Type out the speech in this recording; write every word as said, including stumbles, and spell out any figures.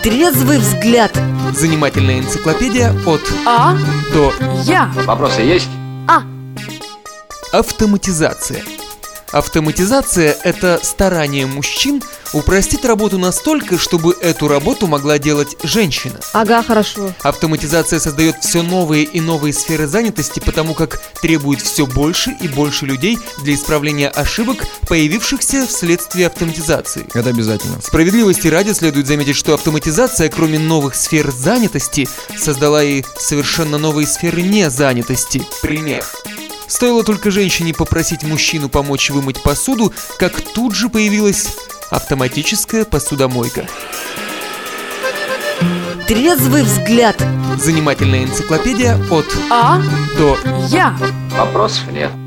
Трезвый взгляд. Занимательная энциклопедия от А. до Я. Вопросы есть? А. Автоматизация. Автоматизация – это старание мужчин упростить работу настолько, чтобы эту работу могла делать женщина. Ага, хорошо. Автоматизация создает все новые и новые сферы занятости, потому как требует все больше и больше людей для исправления ошибок, появившихся вследствие автоматизации. Это обязательно. Справедливости ради следует заметить, что автоматизация, кроме новых сфер занятости, создала и совершенно новые сферы незанятости. Пример. Стоило только женщине попросить мужчину помочь вымыть посуду, как тут же появилась автоматическая посудомойка. Трезвый взгляд. Занимательная энциклопедия от А. до Я. Вопросов нет.